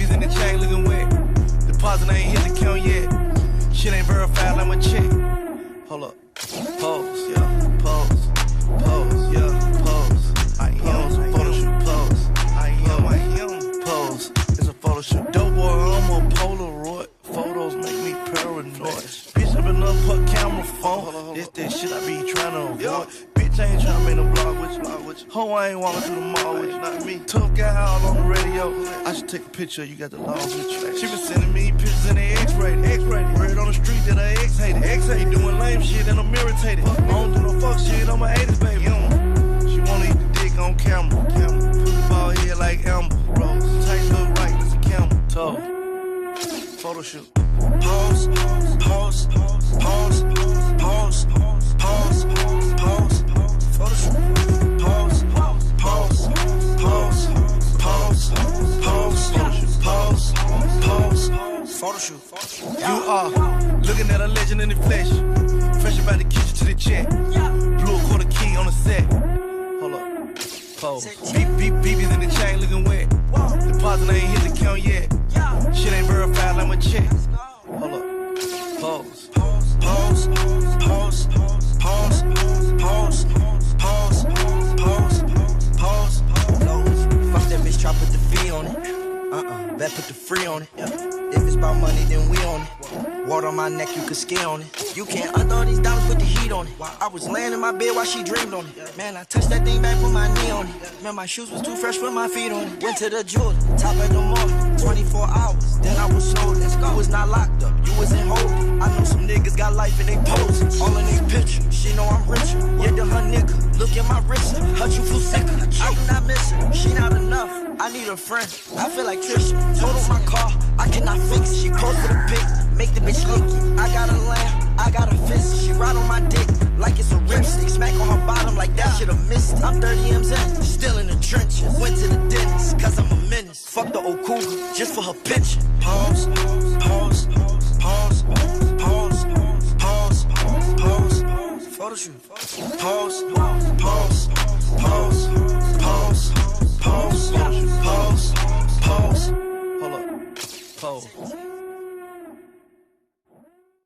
BBs in the chain looking wet. Deposit ain't hit the count yet. Shit ain't verified like my check. Hold up. Pose, yeah. Pose. Pose, yeah. Pose. I am photo shoot. Pose. I am pose. It's a photo shoot. Dope boy, I'm a Polaroid. Photos make me paranoid. Bitch, I been up her camera phone. This shit I be trying to avoid. Bitch, I ain't tryna make no blog with you. Ho, I ain't walking through the mall with you. Not me. Tough guy all on the radio. I should take a picture. You got the laws with you. She been sending me pictures in the X-rated. Word on the street that I X-hated. X-hated doing lame shit and I'm irritated. I don't do no fuck shit. I'm a 80s baby. She wanna eat the dick on camera. Put the ball here like Amber Rose. Tight look right, it's a camera. Toe. Photo shoot. Pose, pose, pose, pose, pose, pose, pose, photo shoot. Pose, pose, pose, pose, pose, pose, photo shoot. You are looking at a legend in the flesh. Fresh about the kitchen to the check. Blew a quarter key on the set. Hold up. Pose. BBs in the chain looking wet. Deposit ain't hit the count yet. Shit ain't verified like my check. Hold up. Pose. Pose. Pose. Pose. Pose. Pose. Pose. Pose. Pose. Fuck that bitch, try put the fee on it. Bet put the free on it. If it's about money, then we on it. Water on my neck, you could ski on it. You can't undo all these dollars, put the heat on it. I was laying in my bed while she dreamed on it. Man, I touched that thing back, put my knee on it. Man, my shoes was too fresh, put my feet on it. Went to the jeweler, top at the mall, 24 hours. Then I was sold. You was not locked up, you was in holding. I know some niggas got life and they posing. All in they picture, she know I'm richer. Yeah, to her nigga, look at my wrist. Her you flew sicker, I do not miss her. She not enough, I need a friend. I feel like Trisha, total my car, I cannot fix it. She close for the pick, make the bitch leaky. I got a lamb, I got a fist. She ride on my dick like it's a ripstick. Smack on her bottom like that shit've missed it. I'm 30 M's in, still in the trenches. Went to the dentist, cause I'm a menace. Fuck the old cougar, just for her picture. Pose, pose, pose, pose, pose, pose, photo shoot. Pose, pose, pose, pose, pose, pose, pose. Hold up. Pose.